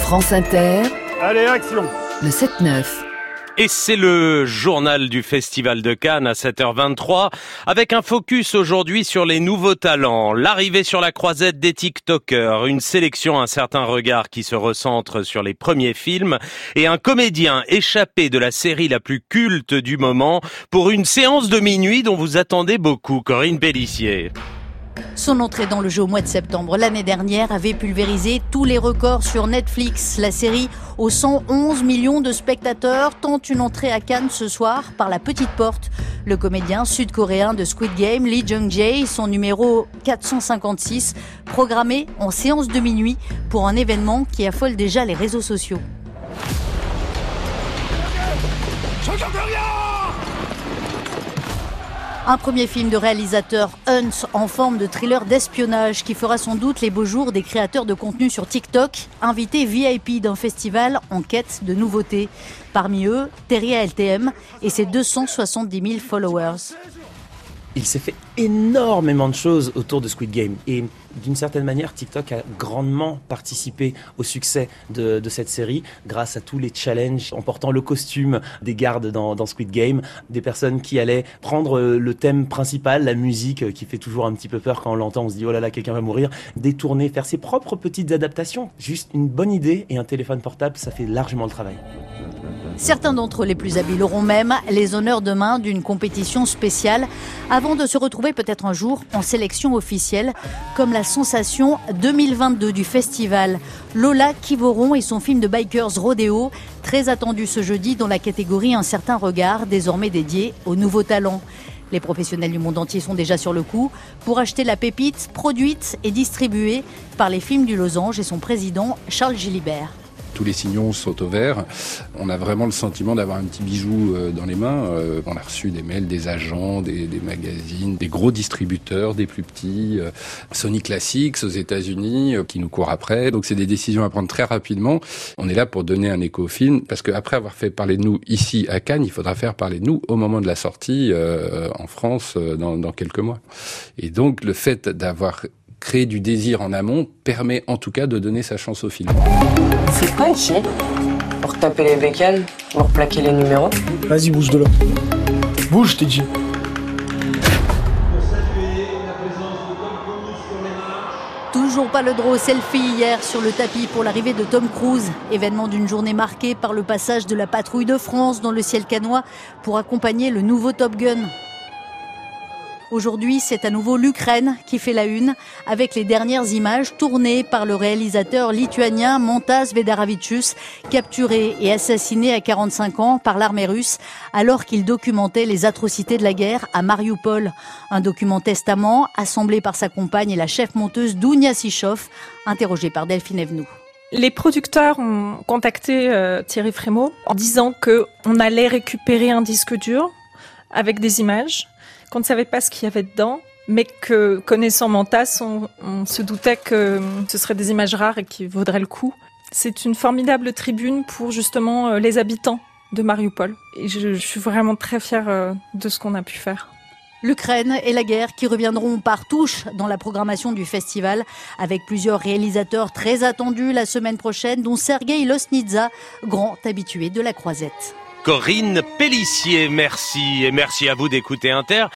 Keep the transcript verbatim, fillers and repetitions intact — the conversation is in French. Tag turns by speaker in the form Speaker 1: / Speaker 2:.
Speaker 1: France Inter.
Speaker 2: Allez, action.
Speaker 1: Le sept neuf.
Speaker 3: Et c'est le journal du Festival de Cannes à sept heures vingt-trois, avec un focus aujourd'hui sur les nouveaux talents, l'arrivée sur la croisette des TikTokers, une sélection, un certain regard qui se recentre sur les premiers films, et un comédien échappé de la série la plus culte du moment pour une séance de minuit dont vous attendez beaucoup, Corinne Pélissier.
Speaker 4: Son entrée dans le jeu au mois de septembre l'année dernière avait pulvérisé tous les records sur Netflix. La série, aux cent onze millions de spectateurs, tente une entrée à Cannes ce soir par la petite porte. Le comédien sud-coréen de Squid Game, Lee Jung-jae, son numéro quatre cent cinquante-six, programmé en séance de minuit pour un événement qui affole déjà les réseaux sociaux. Un premier film de réalisateur Hunt en forme de thriller d'espionnage qui fera sans doute les beaux jours des créateurs de contenu sur TikTok, invités V I P d'un festival en quête de nouveautés. Parmi eux, Teria L T M et ses deux cent soixante-dix mille followers.
Speaker 5: Il s'est fait énormément de choses autour de Squid Game et d'une certaine manière, TikTok a grandement participé au succès de, de cette série grâce à tous les challenges en portant le costume des gardes dans, dans Squid Game, des personnes qui allaient prendre le thème principal, la musique qui fait toujours un petit peu peur quand on l'entend, on se dit oh là là, quelqu'un va mourir, détourner, faire ses propres petites adaptations. Juste une bonne idée et un téléphone portable, ça fait largement le travail.
Speaker 4: Certains d'entre eux les plus habiles auront même les honneurs demain d'une compétition spéciale avant de se retrouver peut-être un jour en sélection officielle comme la sensation deux mille vingt-deux du festival. Lola Kivoron et son film de Bikers Rodeo, très attendu ce jeudi dans la catégorie Un certain regard, désormais dédié aux nouveaux talents. Les professionnels du monde entier sont déjà sur le coup pour acheter la pépite produite et distribuée par les Films du Losange et son président Charles Gilibert.
Speaker 6: Tous les signaux sont au vert. On a vraiment le sentiment d'avoir un petit bijou dans les mains. On a reçu des mails des agents, des, des magazines, des gros distributeurs, des plus petits, Sony Classics aux États-Unis qui nous courent après. Donc c'est des décisions à prendre très rapidement. On est là pour donner un écho au film parce qu'après avoir fait parler de nous ici à Cannes, il faudra faire parler de nous au moment de la sortie euh, en France dans, dans quelques mois. Et donc le fait d'avoir créer du désir en amont permet en tout cas de donner sa chance au film.
Speaker 7: C'est pas ici pour taper les bécanes, pour plaquer les numéros.
Speaker 8: Vas-y, bouge de là. Bouge, t'es dit.
Speaker 4: Toujours pas le droit au selfie hier sur le tapis pour l'arrivée de Tom Cruise. Événement d'une journée marquée par le passage de la patrouille de France dans le ciel cannois pour accompagner le nouveau Top Gun. Aujourd'hui, c'est à nouveau l'Ukraine qui fait la une, avec les dernières images tournées par le réalisateur lituanien Mantas Vedaravičius, capturé et assassiné à quarante-cinq ans par l'armée russe, alors qu'il documentait les atrocités de la guerre à Mariupol. Un document testament assemblé par sa compagne et la chef monteuse Dounia Sichov, interrogée par Delphine Evenou.
Speaker 9: Les producteurs ont contacté euh, Thierry Frémaux en disant qu'on allait récupérer un disque dur avec des images, qu'on ne savait pas ce qu'il y avait dedans, mais que, connaissant Mantas, on, on se doutait que ce seraient des images rares et qui vaudraient le coup. C'est une formidable tribune pour justement les habitants de Mariupol. Et je, je suis vraiment très fière de ce qu'on a pu faire.
Speaker 4: L'Ukraine et la guerre qui reviendront par touche dans la programmation du festival, avec plusieurs réalisateurs très attendus la semaine prochaine, dont Sergueï Losnitsa, grand habitué de la croisette.
Speaker 3: Corinne Pélissier, merci. Et merci à vous d'écouter Inter.